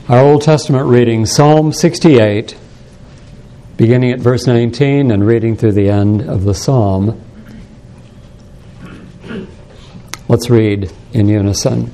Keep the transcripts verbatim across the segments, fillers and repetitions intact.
Our Old Testament reading, Psalm sixty-eight, beginning at verse nineteen and reading through the end of the psalm. Let's read in unison.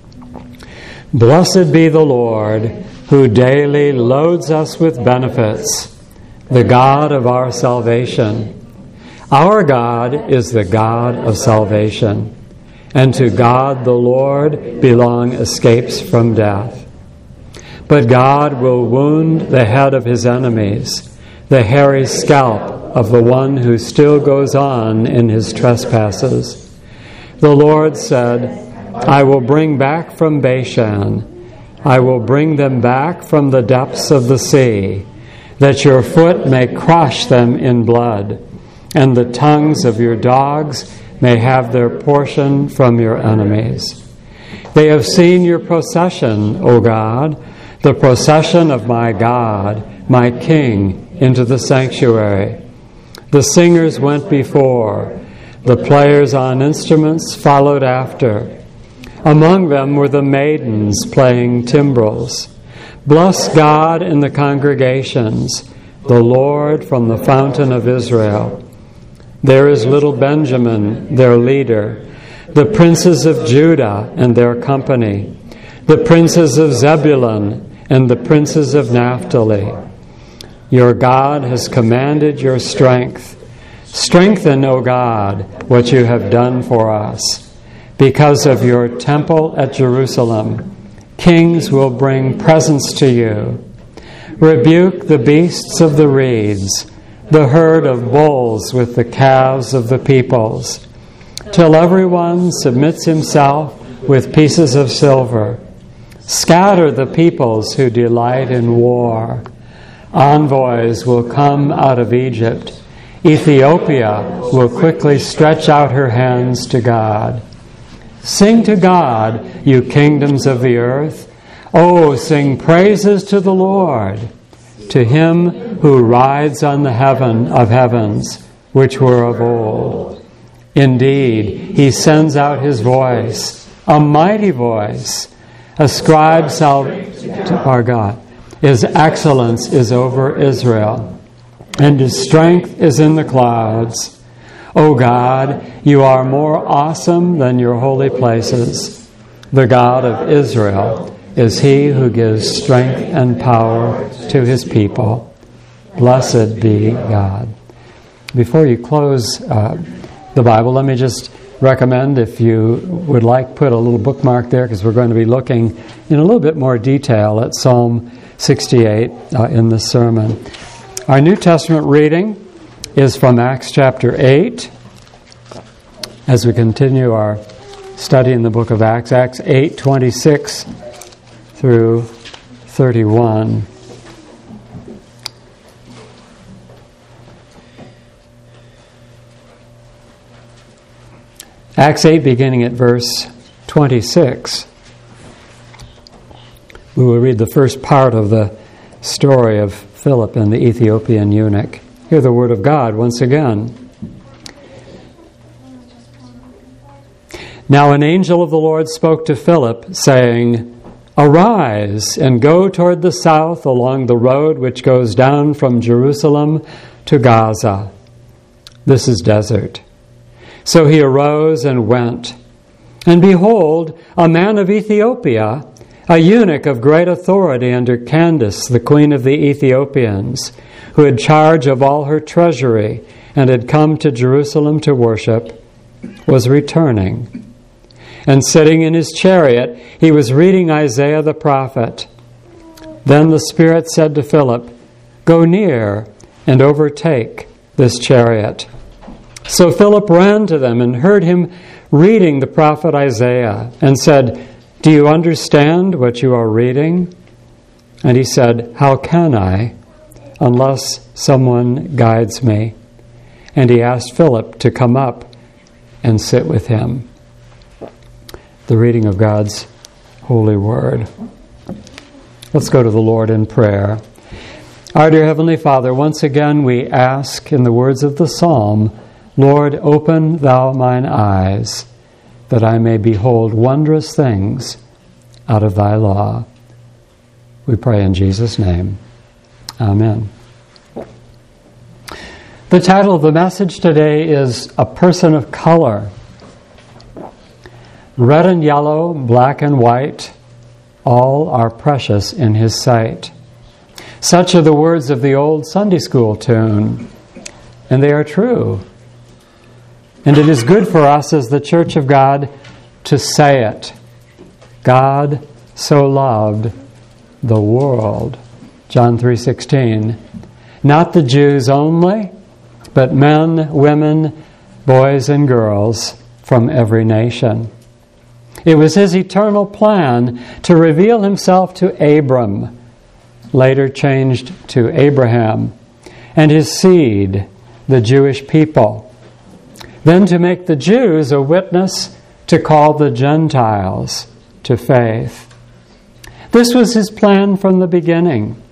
Blessed be the Lord, who daily loads us with benefits, the God of our salvation. Our God is the God of salvation, and to God the Lord belong escapes from death. But God will wound the head of his enemies, the hairy scalp of the one who still goes on in his trespasses. The Lord said, I will bring back from Bashan, I will bring them back from the depths of the sea, that your foot may crush them in blood, and the tongues of your dogs may have their portion from your enemies. They have seen your procession, O God, the procession of my God, my King, into the sanctuary. The singers went before, the players on instruments followed after. Among them were the maidens playing timbrels. Bless God in the congregations, the Lord from the fountain of Israel. There is little Benjamin, their leader, the princes of Judah and their company, the princes of Zebulun and the princes of Naphtali. Your God has commanded your strength. Strengthen, O God, what you have done for us. Because of your temple at Jerusalem, kings will bring presents to you. Rebuke the beasts of the reeds, the herd of bulls with the calves of the peoples, till everyone submits himself with pieces of silver. Scatter the peoples who delight in war. Envoys will come out of Egypt. Ethiopia will quickly stretch out her hands to God. Sing to God, you kingdoms of the earth. Oh, sing praises to the Lord, to him who rides on the heaven of heavens, which were of old. Indeed, he sends out his voice, a mighty voice. Ascribe salvation to our God. His excellence is over Israel, and his strength is in the clouds. O God, you are more awesome than your holy places. The God of Israel is he who gives strength and power to his people. Blessed be God. Before you close uh, the Bible, let me just recommend, if you would like, put a little bookmark there, because we're going to be looking in a little bit more detail at Psalm sixty-eight uh, in this sermon. Our New Testament reading is from Acts chapter eight. As we continue our study in the book of Acts, Acts eight twenty-six through thirty-one. Acts eight, beginning at verse twenty-six. We will read the first part of the story of Philip and the Ethiopian eunuch. Hear the word of God once again. Now an angel of the Lord spoke to Philip, saying, Arise and go toward the south along the road which goes down from Jerusalem to Gaza. This is desert. So he arose and went. And behold, a man of Ethiopia, a eunuch of great authority under Candace, the queen of the Ethiopians, who had charge of all her treasury and had come to Jerusalem to worship, was returning. And sitting in his chariot, he was reading Isaiah the prophet. Then the Spirit said to Philip, Go near and overtake this chariot. So Philip ran to them and heard him reading the prophet Isaiah and said, Do you understand what you are reading? And he said, How can I, unless someone guides me? And he asked Philip to come up and sit with him. The reading of God's holy word. Let's go to the Lord in prayer. Our dear Heavenly Father, once again we ask in the words of the psalm, Lord, open thou mine eyes, that I may behold wondrous things out of thy law. We pray in Jesus' name. Amen. The title of the message today is A Person of Color. Red and yellow, black and white, all are precious in His sight. Such are the words of the old Sunday school tune, and they are true. And it is good for us as the Church of God to say it. God so loved the world. John three sixteen. Not the Jews only, but men, women, boys, and girls from every nation. It was His eternal plan to reveal Himself to Abram, later changed to Abraham, and his seed, the Jewish people. Then to make the Jews a witness to call the Gentiles to faith. This was His plan from the beginning.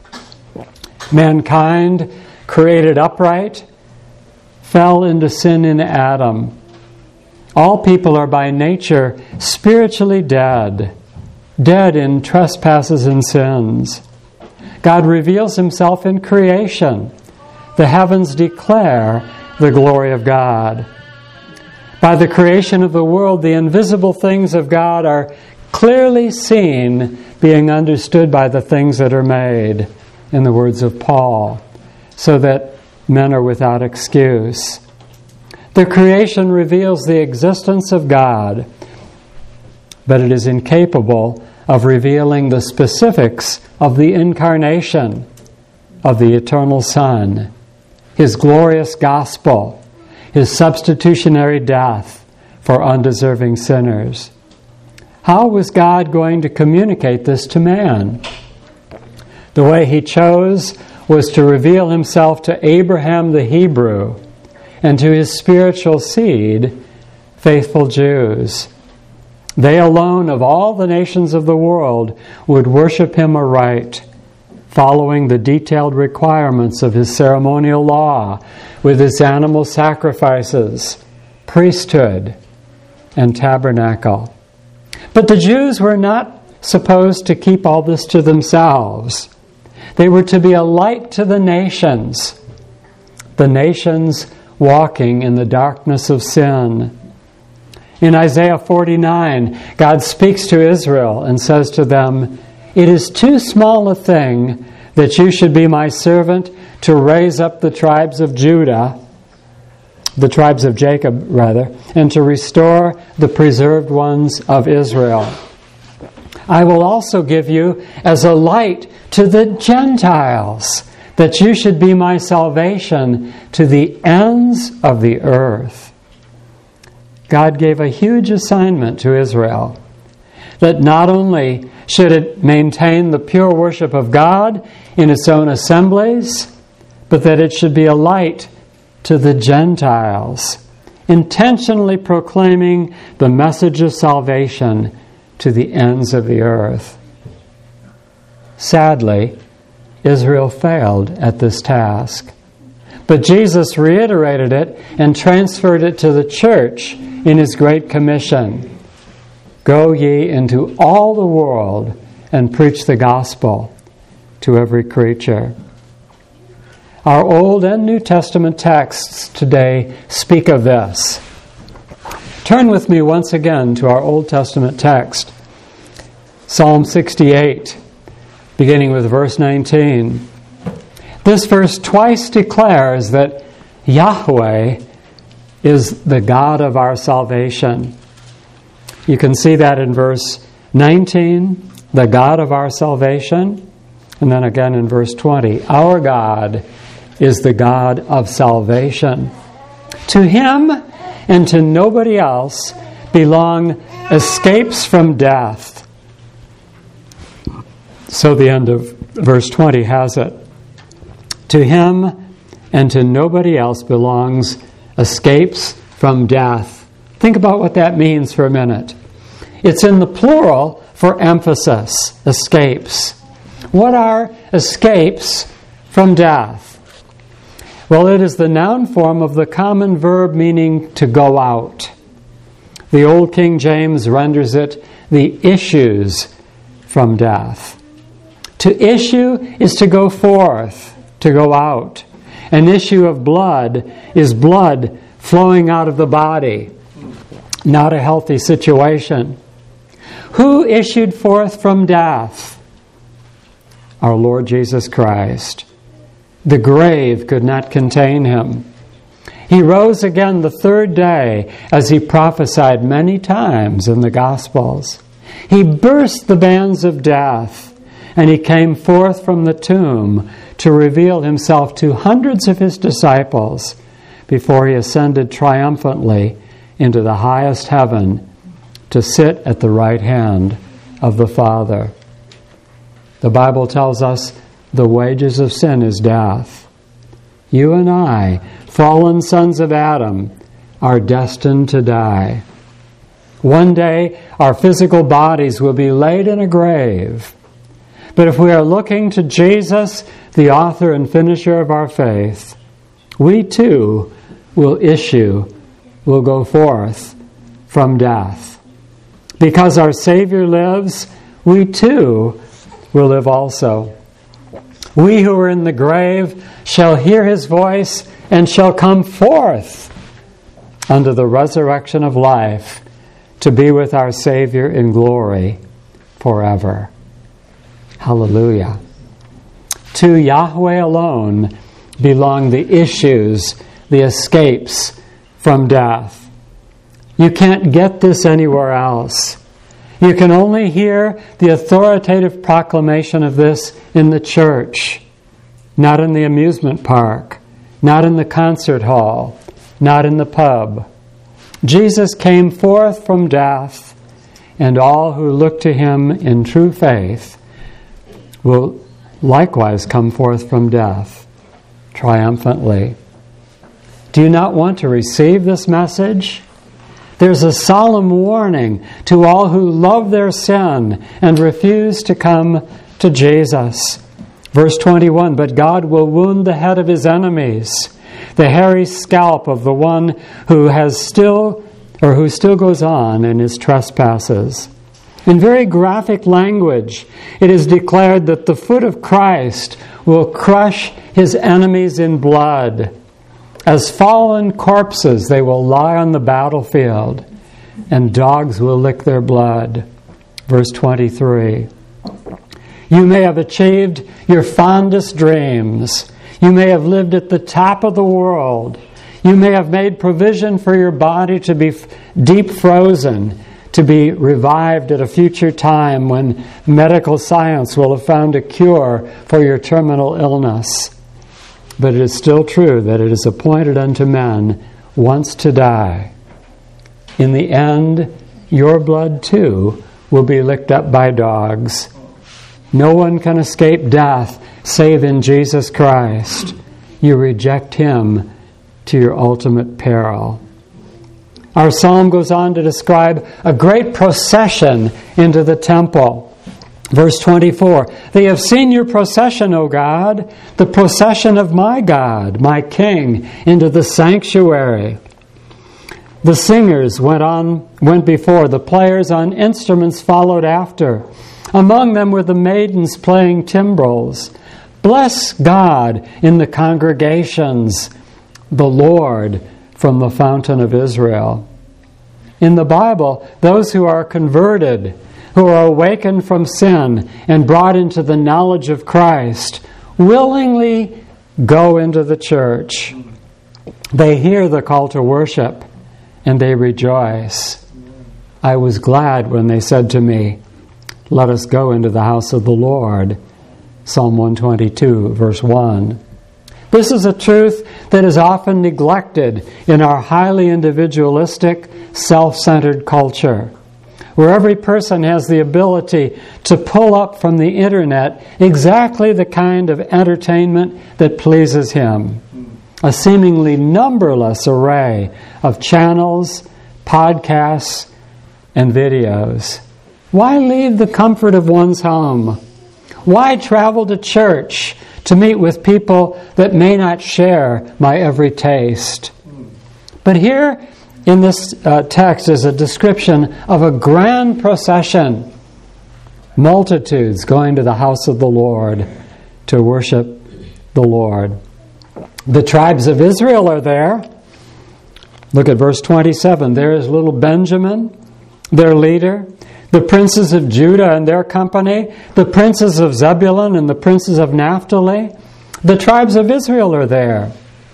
Mankind, created upright, fell into sin in Adam. All people are by nature spiritually dead, dead in trespasses and sins. God reveals Himself in creation. The heavens declare the glory of God. By the creation of the world, the invisible things of God are clearly seen, being understood by the things that are made, in the words of Paul, so that men are without excuse. The creation reveals the existence of God, but it is incapable of revealing the specifics of the incarnation of the eternal Son, His glorious gospel, His substitutionary death for undeserving sinners. How was God going to communicate this to man? The way He chose was to reveal Himself to Abraham the Hebrew and to his spiritual seed, faithful Jews. They alone of all the nations of the world would worship Him aright, following the detailed requirements of His ceremonial law with His animal sacrifices, priesthood, and tabernacle. But the Jews were not supposed to keep all this to themselves. They were to be a light to the nations, the nations walking in the darkness of sin. In Isaiah forty-nine, God speaks to Israel and says to them, "It is too small a thing that you should be my servant to raise up the tribes of Judah, the tribes of Jacob, rather, and to restore the preserved ones of Israel. I will also give you as a light to the Gentiles, that you should be my salvation to the ends of the earth." God gave a huge assignment to Israel, that not only should it maintain the pure worship of God in its own assemblies, but that it should be a light to the Gentiles, intentionally proclaiming the message of salvation to the ends of the earth. Sadly, Israel failed at this task. But Jesus reiterated it and transferred it to the church in His Great Commission. Go ye into all the world and preach the gospel to every creature. Our Old and New Testament texts today speak of this. Turn with me once again to our Old Testament text, Psalm sixty-eight, beginning with verse nineteen. This verse twice declares that Yahweh is the God of our salvation. You can see that in verse nineteen, the God of our salvation, and then again in verse twenty, our God is the God of salvation. To Him and to nobody else belong escapes from death. So the end of verse twenty has it. To Him and to nobody else belongs escapes from death. Think about what that means for a minute. It's in the plural for emphasis, escapes. What are escapes from death? Well, it is the noun form of the common verb meaning to go out. The Old King James renders it the issues from death. To issue is to go forth, to go out. An issue of blood is blood flowing out of the body, not a healthy situation. Who issued forth from death? Our Lord Jesus Christ. The grave could not contain him. He rose again the third day, as he prophesied many times in the Gospels. He burst the bands of death, and he came forth from the tomb to reveal himself to hundreds of his disciples before he ascended triumphantly into the highest heaven to sit at the right hand of the Father. The Bible tells us the wages of sin is death. You and I, fallen sons of Adam, are destined to die. One day, our physical bodies will be laid in a grave. But if we are looking to Jesus, the author and finisher of our faith, we too will issue, will go forth from death. Because our Savior lives, we too will live also. We who are in the grave shall hear his voice and shall come forth unto the resurrection of life to be with our Savior in glory forever. Hallelujah. To Yahweh alone belong the issues, the escapes from death. You can't get this anywhere else. You can only hear the authoritative proclamation of this in the church, not in the amusement park, not in the concert hall, not in the pub. Jesus came forth from death, and all who look to him in true faith will likewise come forth from death triumphantly. Do you not want to receive this message? There's a solemn warning to all who love their sin and refuse to come to Jesus. Verse twenty-one, but God will wound the head of his enemies, the hairy scalp of the one who has still, or who still goes on in his trespasses. In very graphic language, it is declared that the foot of Christ will crush his enemies in blood. As fallen corpses, they will lie on the battlefield, and dogs will lick their blood. Verse twenty-three. You may have achieved your fondest dreams. You may have lived at the top of the world. You may have made provision for your body to be deep frozen, to be revived at a future time when medical science will have found a cure for your terminal illness. But it is still true that it is appointed unto men once to die. In the end, your blood too will be licked up by dogs. No one can escape death save in Jesus Christ. You reject him to your ultimate peril. Our psalm goes on to describe a great procession into the temple. Verse twenty-four, they have seen your procession, O God, the procession of my God, my King, into the sanctuary. The singers went on, went before, the players on instruments followed after. Among them were the maidens playing timbrels. Bless God in the congregations, the Lord from the fountain of Israel. In the Bible, those who are converted, who are awakened from sin and brought into the knowledge of Christ, willingly go into the church. They hear the call to worship and they rejoice. I was glad when they said to me, let us go into the house of the Lord. Psalm one twenty-two, verse one. This is a truth that is often neglected in our highly individualistic, self-centered culture, where every person has the ability to pull up from the internet exactly the kind of entertainment that pleases him. A seemingly numberless array of channels, podcasts, and videos. Why leave the comfort of one's home? Why travel to church to meet with people that may not share my every taste? But here in this uh, text is a description of a grand procession. multitudes going to the house of the Lord to worship the Lord. The tribes of Israel are there. Look at verse twenty-seven. There is little Benjamin, their leader, the princes of Judah and their company, the princes of Zebulun and the princes of Naphtali. The tribes of Israel are there.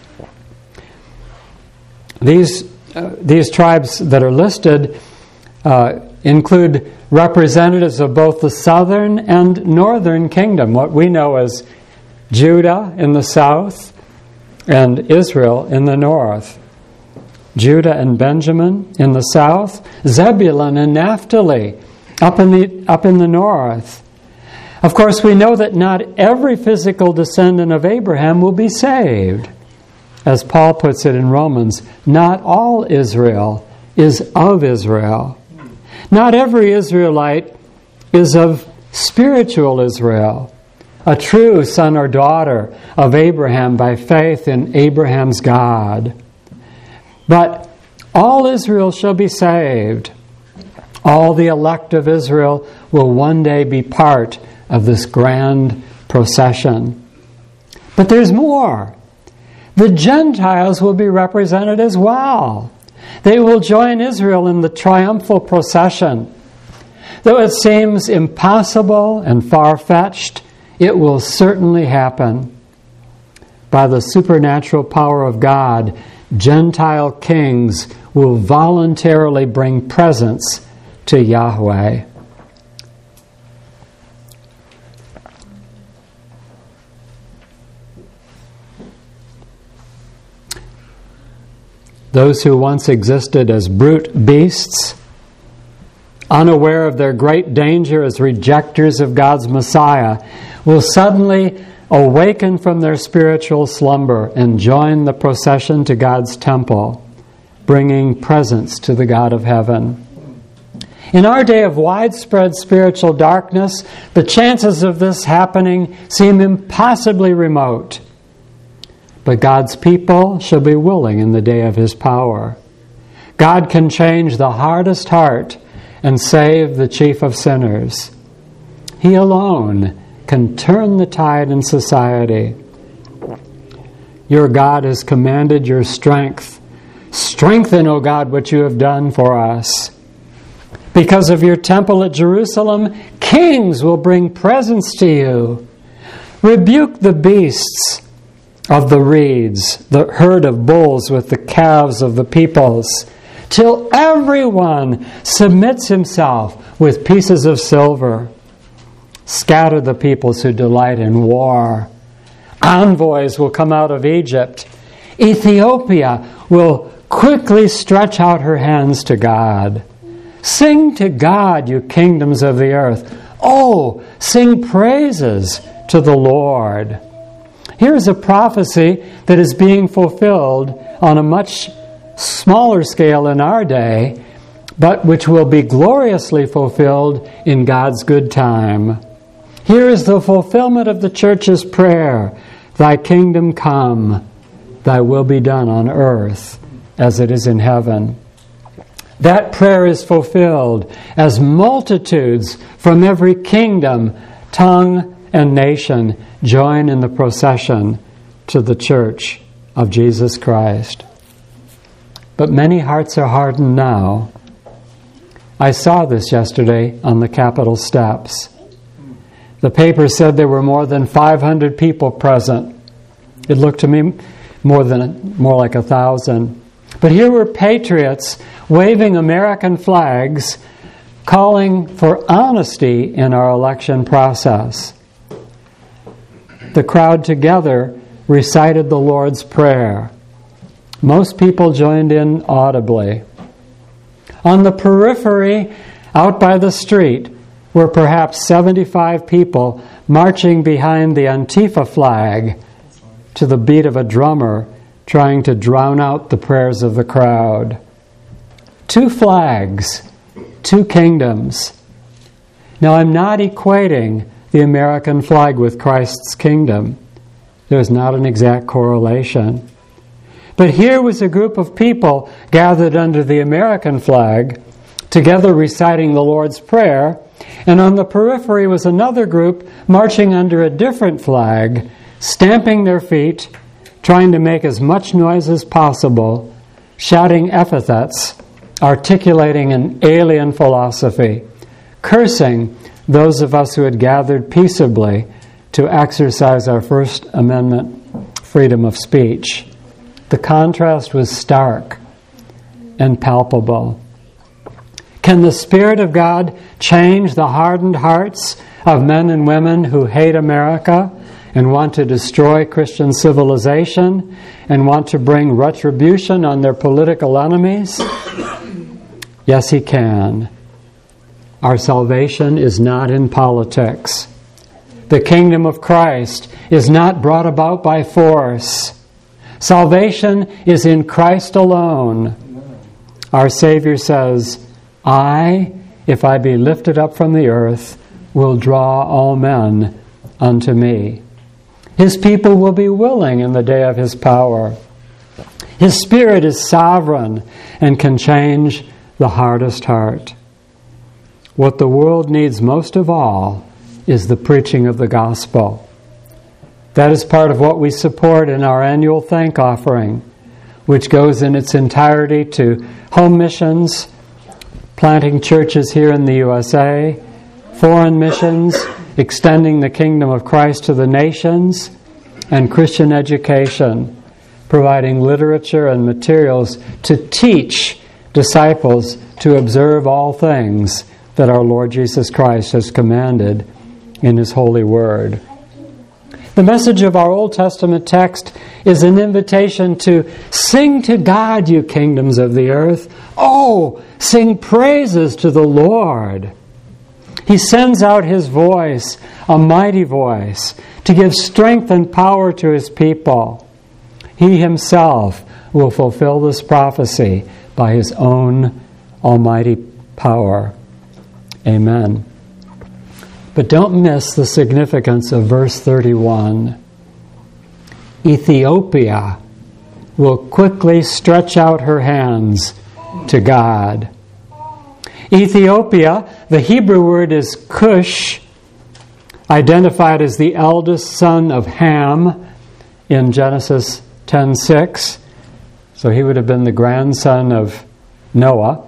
These, uh, these tribes that are listed uh, include representatives of both the southern and northern kingdom, what we know as Judah in the south and Israel in the north. Judah and Benjamin in the south, Zebulun and Naphtali up in the up in the north. Of course, we know that not every physical descendant of Abraham will be saved. As Paul puts it in Romans, not all Israel is of Israel. Not every Israelite is of spiritual Israel, a true son or daughter of Abraham by faith in Abraham's God. But all Israel shall be saved. All the elect of Israel will one day be part of this grand procession. But there's more. The Gentiles will be represented as well. They will join Israel in the triumphal procession. Though it seems impossible and far-fetched, it will certainly happen. By the supernatural power of God, Gentile kings will voluntarily bring presents to Yahweh. Those who once existed as brute beasts, unaware of their great danger as rejectors of God's Messiah, will suddenly awaken from their spiritual slumber and join the procession to God's temple, bringing presents to the God of heaven. In our day of widespread spiritual darkness, the chances of this happening seem impossibly remote. But God's people shall be willing in the day of His power. God can change the hardest heart and save the chief of sinners. He alone can turn the tide in society. Your God has commanded your strength. Strengthen, O God, what you have done for us. Because of your temple at Jerusalem, kings will bring presents to you. Rebuke the beasts of the reeds, the herd of bulls with the calves of the peoples, till everyone submits himself with pieces of silver. Scatter the peoples who delight in war. Envoys will come out of Egypt. Ethiopia will quickly stretch out her hands to God. Sing to God, you kingdoms of the earth. Oh, sing praises to the Lord. Here is a prophecy that is being fulfilled on a much smaller scale in our day, but which will be gloriously fulfilled in God's good time. Here is the fulfillment of the church's prayer. Thy kingdom come, thy will be done on earth as it is in heaven. That prayer is fulfilled as multitudes from every kingdom, tongue, and nation join in the procession to the church of Jesus Christ. But many hearts are hardened now. I saw this yesterday on the Capitol steps. The paper said there were more than five hundred people present. It looked to me more than more like a thousand. But here were patriots waving American flags, calling for honesty in our election process. The crowd together recited the Lord's Prayer. Most people joined in audibly. On the periphery, out by the street, were perhaps seventy-five people marching behind the Antifa flag to the beat of a drummer trying to drown out the prayers of the crowd. Two flags, two kingdoms. Now, I'm not equating the American flag with Christ's kingdom. There's not an exact correlation. But here was a group of people gathered under the American flag, together reciting the Lord's Prayer, and on the periphery was another group marching under a different flag, stamping their feet, trying to make as much noise as possible, shouting epithets, articulating an alien philosophy, cursing those of us who had gathered peaceably to exercise our First Amendment freedom of speech. The contrast was stark and palpable. Can the Spirit of God change the hardened hearts of men and women who hate America and want to destroy Christian civilization and want to bring retribution on their political enemies? Yes, He can. Our salvation is not in politics. The kingdom of Christ is not brought about by force. Salvation is in Christ alone. Our Savior says, I, if I be lifted up from the earth, will draw all men unto me. His people will be willing in the day of His power. His Spirit is sovereign and can change the hardest heart. What the world needs most of all is the preaching of the gospel. That is part of what we support in our annual thank offering, which goes in its entirety to home missions, planting churches here in the U S A, foreign missions, extending the kingdom of Christ to the nations, and Christian education, providing literature and materials to teach disciples to observe all things that our Lord Jesus Christ has commanded in His holy word. The message of our Old Testament text is an invitation to sing to God, you kingdoms of the earth. Oh, sing praises to the Lord. He sends out His voice, a mighty voice, to give strength and power to His people. He Himself will fulfill this prophecy by His own almighty power. Amen. But don't miss the significance of verse thirty-one. Ethiopia will quickly stretch out her hands to God. Ethiopia, the Hebrew word is Cush, identified as the eldest son of Ham in Genesis ten six. So he would have been the grandson of Noah.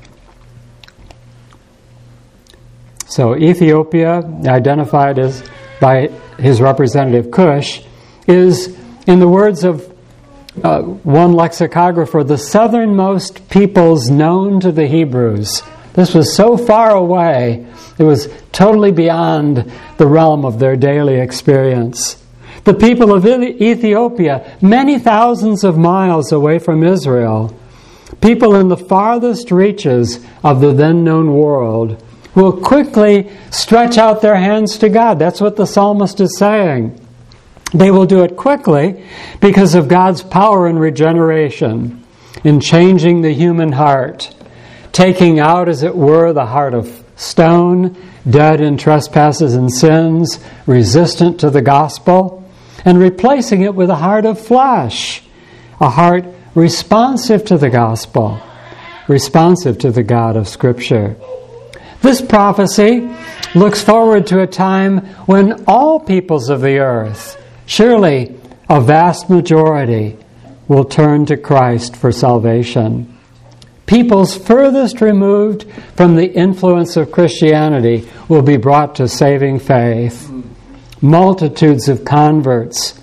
So Ethiopia, identified as by his representative Cush, is, in the words of uh, one lexicographer, the southernmost peoples known to the Hebrews. This was so far away, it was totally beyond the realm of their daily experience. The people of Ethiopia, many thousands of miles away from Israel, people in the farthest reaches of the then known world, will quickly stretch out their hands to God. That's what the psalmist is saying. They will do it quickly because of God's power in regeneration, in changing the human heart, taking out, as it were, the heart of stone, dead in trespasses and sins, resistant to the gospel, and replacing it with a heart of flesh, a heart responsive to the gospel, responsive to the God of Scripture. This prophecy looks forward to a time when all peoples of the earth, surely a vast majority, will turn to Christ for salvation. Peoples furthest removed from the influence of Christianity will be brought to saving faith. Multitudes of converts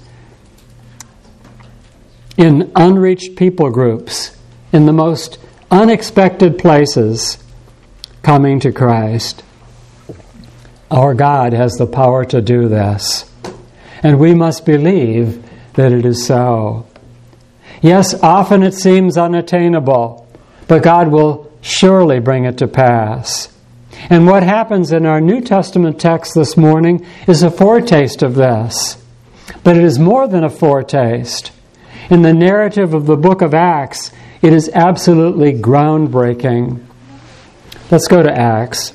in unreached people groups, in the most unexpected places, coming to Christ. Our God has the power to do this, and we must believe that it is so. Yes, often it seems unattainable, but God will surely bring it to pass. And what happens in our New Testament text this morning is a foretaste of this. But it is more than a foretaste. In the narrative of the book of Acts, it is absolutely groundbreaking. Let's go to Acts.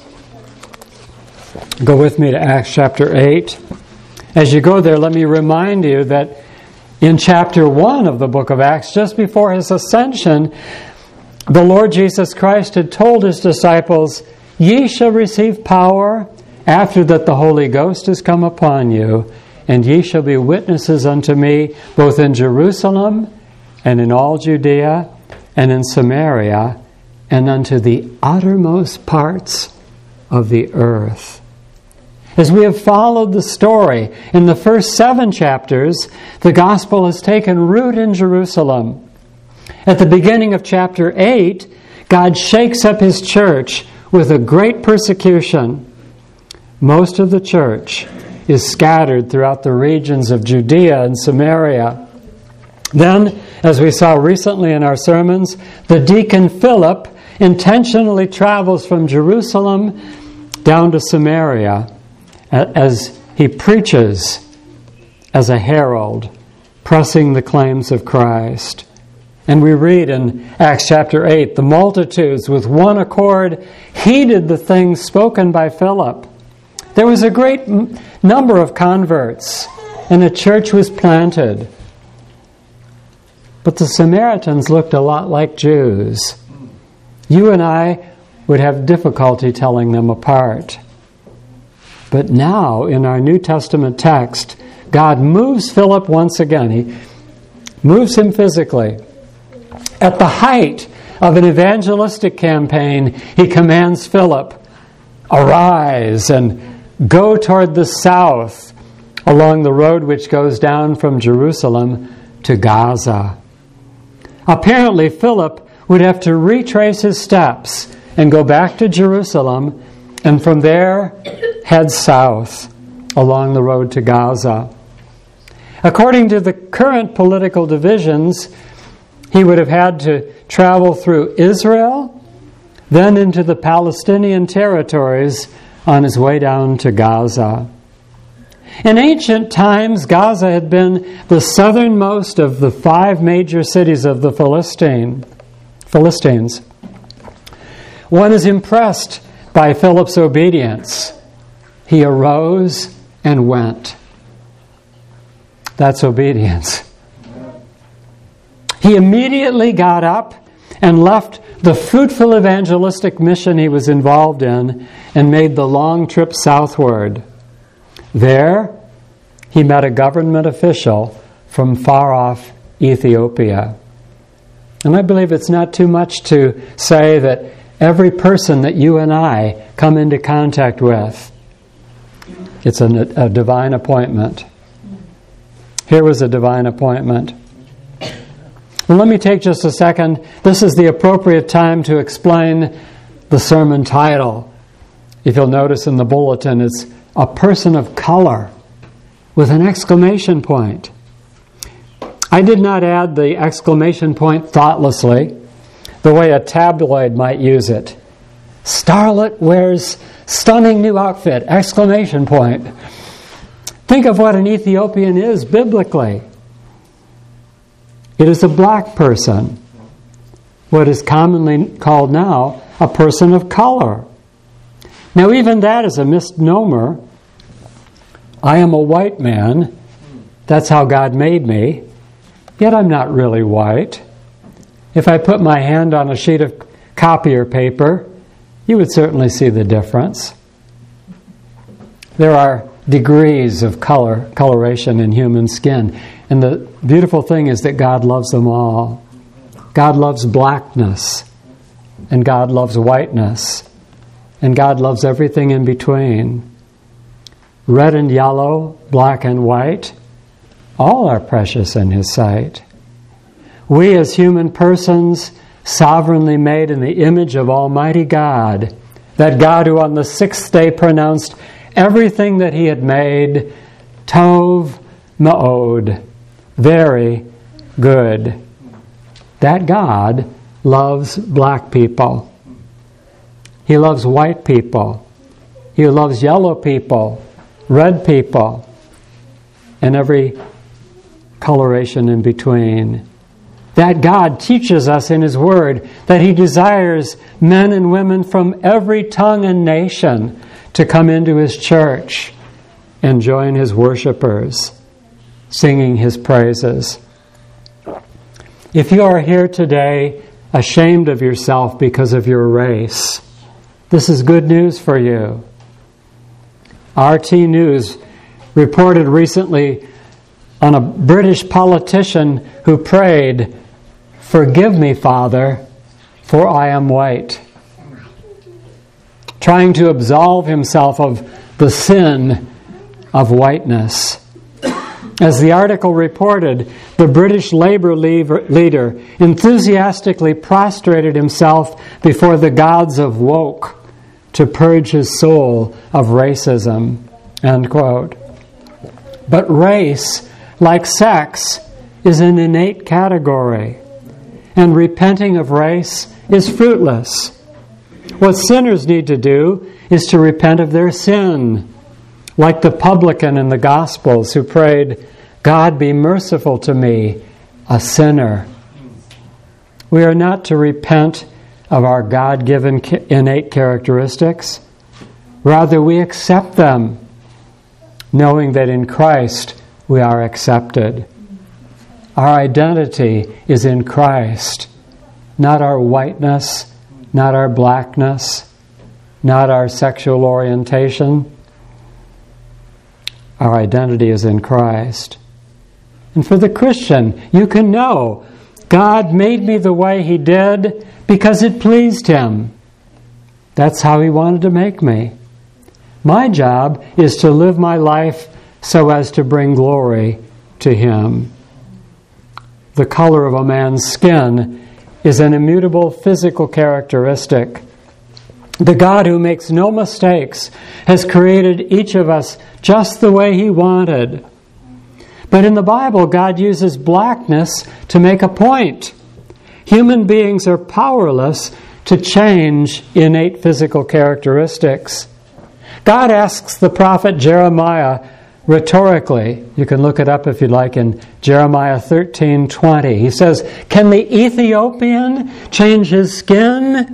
Go with me to Acts chapter eight. As you go there, let me remind you that in chapter one of the book of Acts, just before His ascension, the Lord Jesus Christ had told His disciples, Ye shall receive power after that the Holy Ghost is come upon you, and ye shall be witnesses unto me both in Jerusalem and in all Judea and in Samaria and unto the uttermost parts of the earth. As we have followed the story in the first seven chapters, the gospel has taken root in Jerusalem. At the beginning of chapter eight, God shakes up His church with a great persecution. Most of the church is scattered throughout the regions of Judea and Samaria. Then, as we saw recently in our sermons, the deacon Philip intentionally travels from Jerusalem down to Samaria as he preaches as a herald, pressing the claims of Christ. And we read in Acts chapter eight, the multitudes with one accord heeded the things spoken by Philip. There was a great m- number of converts, and a church was planted. But the Samaritans looked a lot like Jews. You and I would have difficulty telling them apart. But now, in our New Testament text, God moves Philip once again. He moves him physically. At the height of an evangelistic campaign, He commands Philip, arise and go toward the south along the road which goes down from Jerusalem to Gaza. Apparently, Philip would have to retrace his steps and go back to Jerusalem, and from there head south along the road to Gaza. According to the current political divisions, he would have had to travel through Israel, then into the Palestinian territories on his way down to Gaza. In ancient times, Gaza had been the southernmost of the five major cities of the Philistine, Philistines. One is impressed by Philip's obedience. He arose and went. That's obedience. He immediately got up and left the fruitful evangelistic mission he was involved in and made the long trip southward. There, he met a government official from far-off Ethiopia. And I believe it's not too much to say that every person that you and I come into contact with, it's a, a divine appointment. Here was a divine appointment. Well, let me take just a second. This is the appropriate time to explain the sermon title. If you'll notice in the bulletin, it's A Person of Color with an exclamation point. I did not add the exclamation point thoughtlessly, the way a tabloid might use it. Starlet wears stunning new outfit, exclamation point. Think of what an Ethiopian is biblically. It is a black person, what is commonly called now a person of color. Now, even that is a misnomer. I am a white man. That's how God made me. Yet I'm not really white. If I put my hand on a sheet of copier paper, you would certainly see the difference. There are degrees of color, coloration in human skin. And the beautiful thing is that God loves them all. God loves blackness, and God loves whiteness, and God loves everything in between. Red and yellow, black and white, all are precious in His sight. We as human persons, sovereignly made in the image of Almighty God, that God who on the sixth day pronounced everything that He had made, Tov Ma'od, very good. That God loves black people. He loves white people. He loves yellow people, red people, and every coloration in between. That God teaches us in His Word that He desires men and women from every tongue and nation to come into His church and join His worshipers, singing His praises. If you are here today ashamed of yourself because of your race, This is good news for you. R T News reported recently on a British politician who prayed, "Forgive me, Father, for I am white," trying to absolve himself of the sin of whiteness. As the article reported, the British Labour leader enthusiastically prostrated himself before the gods of woke to purge his soul of racism. End quote. But race, like sex, is an innate category, and repenting of race is fruitless. What sinners need to do is to repent of their sin, like the publican in the Gospels who prayed, "God, be merciful to me, a sinner." We are not to repent of our God-given innate characteristics. Rather, we accept them, knowing that in Christ we are accepted. Our identity is in Christ, not our whiteness, not our blackness, not our sexual orientation. Our identity is in Christ. And for the Christian, you can know God made me the way He did because it pleased Him. That's how He wanted to make me. My job is to live my life so as to bring glory to Him. The color of a man's skin is an immutable physical characteristic. The God who makes no mistakes has created each of us just the way He wanted. But in the Bible, God uses blackness to make a point. Human beings are powerless to change innate physical characteristics. God asks the prophet Jeremiah rhetorically, you can look it up if you'd like, in Jeremiah thirteen twenty. He says, "Can the Ethiopian change his skin?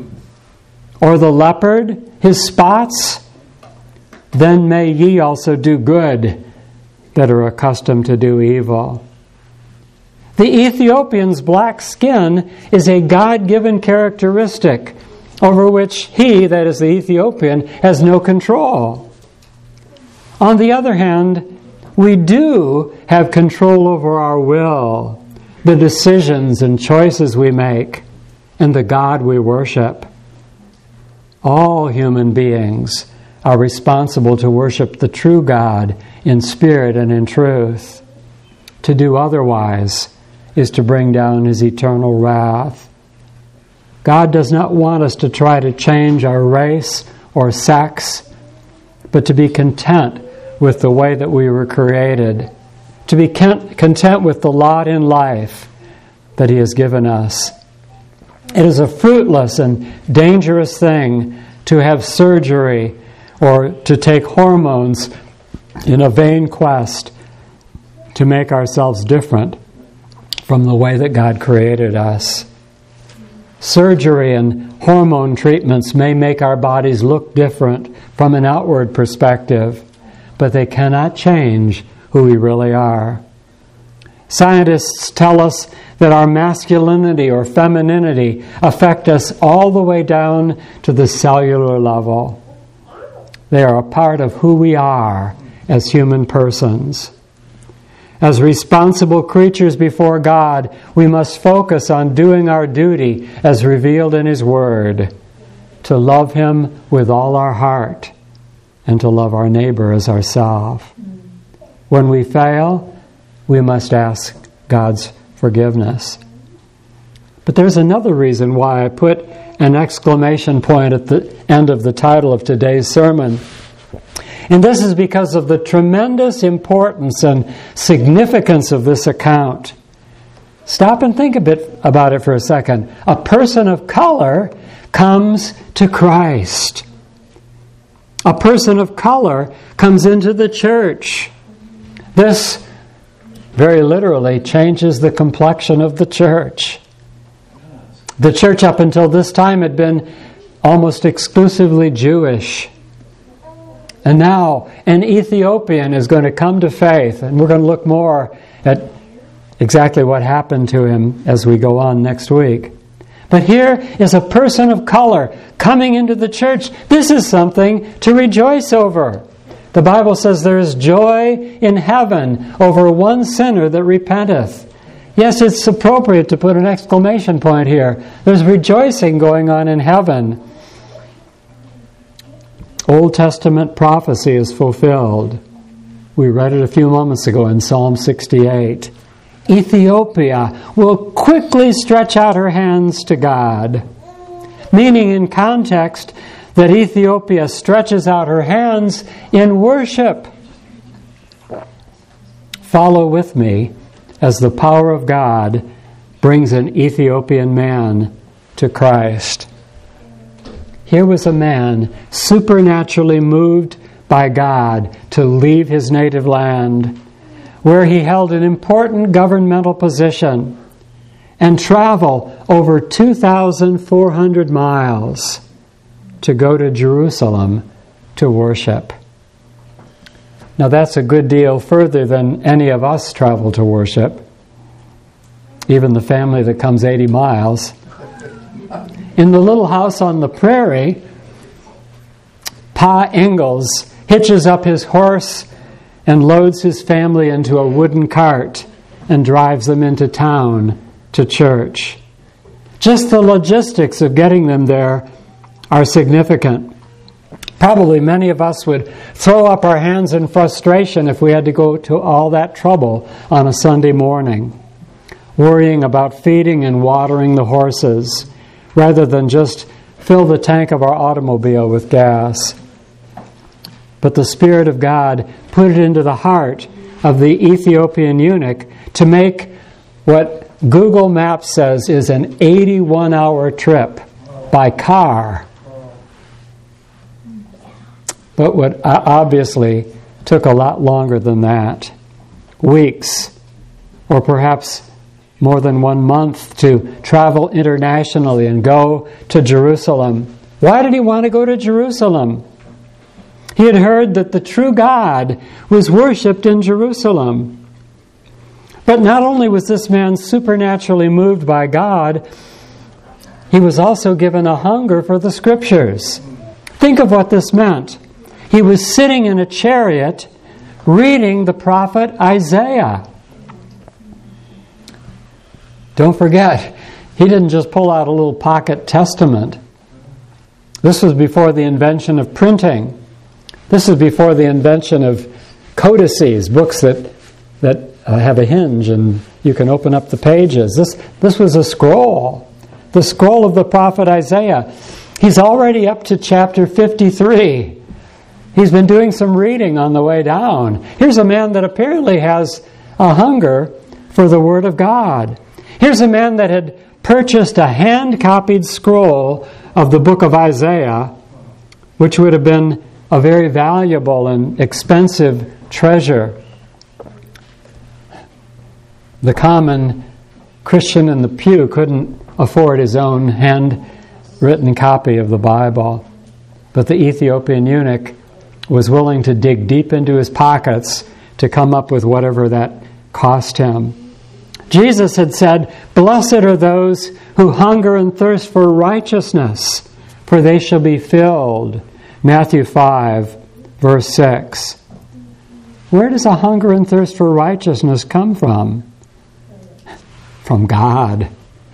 Or the leopard his spots? Then may ye also do good that are accustomed to do evil." The Ethiopian's black skin is a God-given characteristic over which he, that is the Ethiopian, has no control. On the other hand, we do have control over our will, the decisions and choices we make, and the God we worship. All human beings are responsible to worship the true God in spirit and in truth. To do otherwise is to bring down His eternal wrath. God does not want us to try to change our race or sex, but to be content with the way that we were created, to be content with the lot in life that He has given us. It is a fruitless and dangerous thing to have surgery or to take hormones in a vain quest to make ourselves different from the way that God created us. Surgery and hormone treatments may make our bodies look different from an outward perspective, but they cannot change who we really are. Scientists tell us that our masculinity or femininity affect us all the way down to the cellular level. They are a part of who we are as human persons. As responsible creatures before God, we must focus on doing our duty as revealed in His Word, to love Him with all our heart and to love our neighbor as ourselves. When we fail, we must ask God's forgiveness. But there's another reason why I put an exclamation point at the end of the title of today's sermon. And this is because of the tremendous importance and significance of this account. Stop and think a bit about it for a second. A person of color comes to Christ. A person of color comes into the church. This, very literally, changes the complexion of the church. The church up until this time had been almost exclusively Jewish. And now an Ethiopian is going to come to faith, and we're going to look more at exactly what happened to him as we go on next week. But here is a person of color coming into the church. This is something to rejoice over. The Bible says there is joy in heaven over one sinner that repenteth. Yes, it's appropriate to put an exclamation point here. There's rejoicing going on in heaven. Old Testament prophecy is fulfilled. We read it a few moments ago in Psalm sixty-eight. Ethiopia will quickly stretch out her hands to God. Meaning in context that Ethiopia stretches out her hands in worship. Follow with me as the power of God brings an Ethiopian man to Christ. Here was a man supernaturally moved by God to leave his native land, where he held an important governmental position, and travel over two thousand four hundred miles to go to Jerusalem to worship. Now that's a good deal further than any of us travel to worship, even the family that comes eighty miles. In the little house on the prairie, Pa Ingalls hitches up his horse and loads his family into a wooden cart and drives them into town to church. Just the logistics of getting them there are significant. Probably many of us would throw up our hands in frustration if we had to go to all that trouble on a Sunday morning, worrying about feeding and watering the horses, rather than just fill the tank of our automobile with gas. But the Spirit of God put it into the heart of the Ethiopian eunuch to make what Google Maps says is an eighty-one hour trip by car. But what obviously took a lot longer than that. Weeks, or perhaps more than one month, to travel internationally and go to Jerusalem. Why did he want to go to Jerusalem? He had heard that the true God was worshipped in Jerusalem. But not only was this man supernaturally moved by God, he was also given a hunger for the Scriptures. Think of what this meant. He was sitting in a chariot reading the prophet Isaiah. Don't forget, he didn't just pull out a little pocket testament. This was before the invention of printing. This is before the invention of codices, books that that uh, have a hinge and you can open up the pages. This this was a scroll, the scroll of the prophet Isaiah. He's already up to chapter fifty-three. He's been doing some reading on the way down. Here's a man that apparently has a hunger for the Word of God. Here's a man that had purchased a hand-copied scroll of the book of Isaiah, which would have been a very valuable and expensive treasure. The common Christian in the pew couldn't afford his own handwritten copy of the Bible, but the Ethiopian eunuch was willing to dig deep into his pockets to come up with whatever that cost him. Jesus had said, "Blessed are those who hunger and thirst for righteousness, for they shall be filled." Matthew five, verse six. Where does a hunger and thirst for righteousness come from? From God.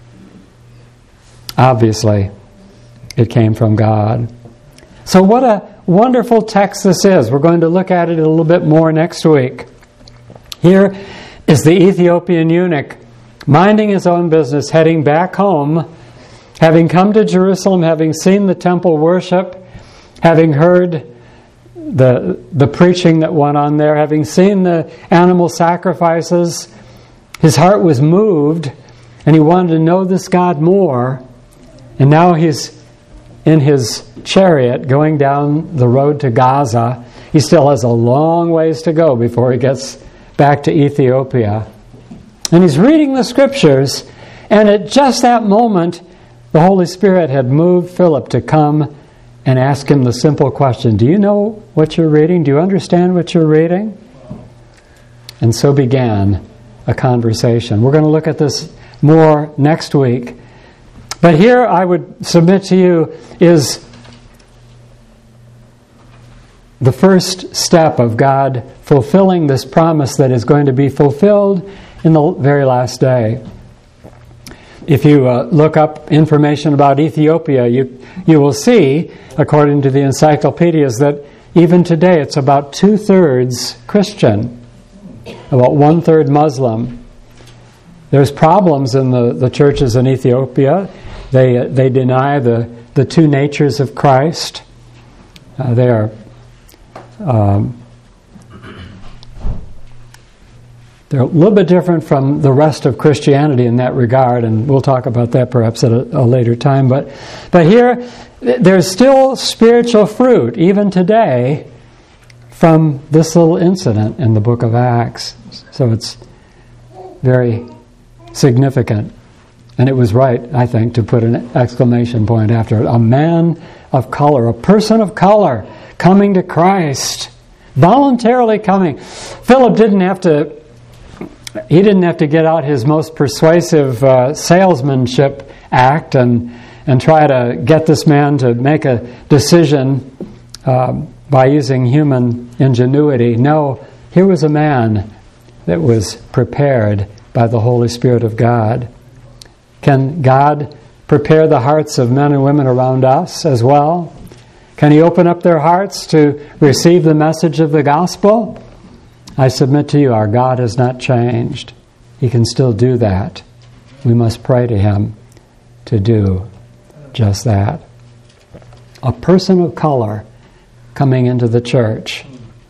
Obviously, it came from God. So what a wonderful text this is. We're going to look at it a little bit more next week. Here is the Ethiopian eunuch minding his own business, heading back home, having come to Jerusalem, having seen the temple worship, having heard the the preaching that went on there, having seen the animal sacrifices. His heart was moved, and he wanted to know this God more. And now he's in his chariot going down the road to Gaza. He still has a long ways to go before he gets back to Ethiopia. And he's reading the Scriptures, and at just that moment, the Holy Spirit had moved Philip to come and ask him the simple question, do you know what you're reading? Do you understand what you're reading? And so began a conversation. We're going to look at this more next week. But here I would submit to you is the first step of God fulfilling this promise that is going to be fulfilled in the very last day. If you uh, look up information about Ethiopia, you you will see, according to the encyclopedias, that even today it's about two-thirds Christian, about one-third Muslim. There's problems in the, the churches in Ethiopia. They uh, they deny the, the two natures of Christ. Uh, they are um, they're a little bit different from the rest of Christianity in that regard, and we'll talk about that perhaps at a, a later time. But but here, there's still spiritual fruit, even today, from this little incident in the book of Acts. So it's very significant. And it was right, I think, to put an exclamation point after it. A man of color, a person of color, coming to Christ, voluntarily coming. Philip didn't have to, he didn't have to get out his most persuasive uh, salesmanship act and and try to get this man to make a decision uh, by using human ingenuity. No, here was a man that was prepared by the Holy Spirit of God. Can God prepare the hearts of men and women around us as well? Can He open up their hearts to receive the message of the gospel? I submit to you, our God has not changed. He can still do that. We must pray to Him to do just that. A person of color coming into the church.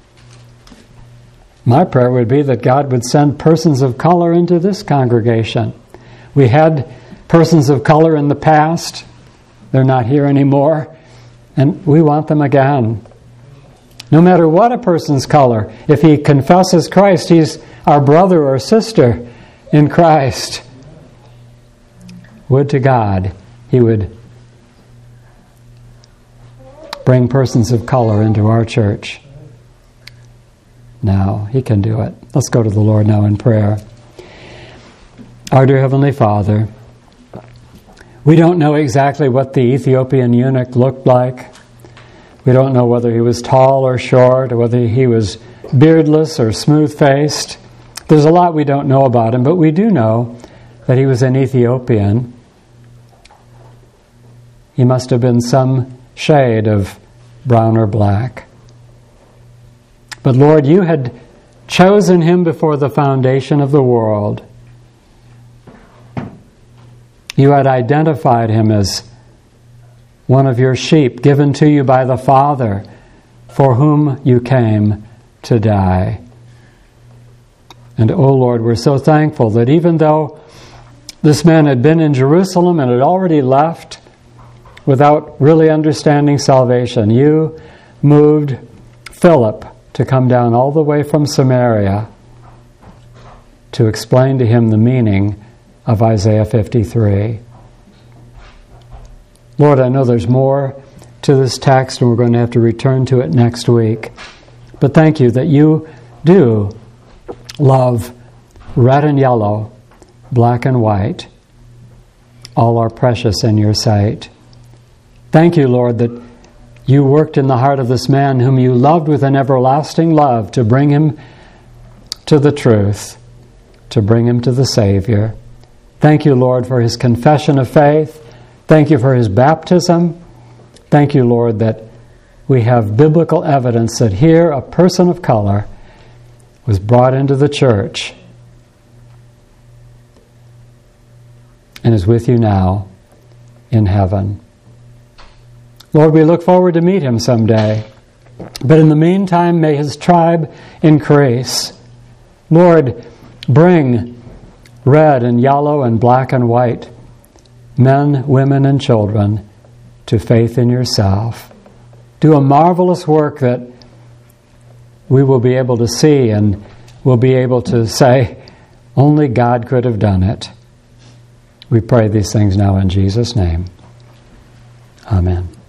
My prayer would be that God would send persons of color into this congregation. We had persons of color in the past. They're not here anymore. And we want them again. No matter what a person's color, if he confesses Christ, he's our brother or sister in Christ. Would to God He would bring persons of color into our church. Now, He can do it. Let's go to the Lord now in prayer. Our dear Heavenly Father, we don't know exactly what the Ethiopian eunuch looked like. We don't know whether he was tall or short, or whether he was beardless or smooth-faced. There's a lot we don't know about him, but we do know that he was an Ethiopian. He must have been some shade of brown or black. But Lord, You had chosen him before the foundation of the world. You had identified him as one of Your sheep, given to You by the Father, for whom You came to die. And, oh Lord, we're so thankful that even though this man had been in Jerusalem and had already left without really understanding salvation, You moved Philip to come down all the way from Samaria to explain to him the meaning of Isaiah fifty-three. Lord, I know there's more to this text, and we're going to have to return to it next week. But thank You that You do love red and yellow, black and white. All are precious in Your sight. Thank You, Lord, that You worked in the heart of this man whom You loved with an everlasting love to bring him to the truth, to bring him to the Savior. Thank You, Lord, for his confession of faith. Thank You for his baptism. Thank You, Lord, that we have biblical evidence that here a person of color was brought into the church and is with You now in heaven. Lord, we look forward to meet him someday. But in the meantime, may his tribe increase. Lord, bring red and yellow and black and white, men, women, and children, to faith in Yourself. Do a marvelous work that we will be able to see and will be able to say, only God could have done it. We pray these things now in Jesus' name. Amen.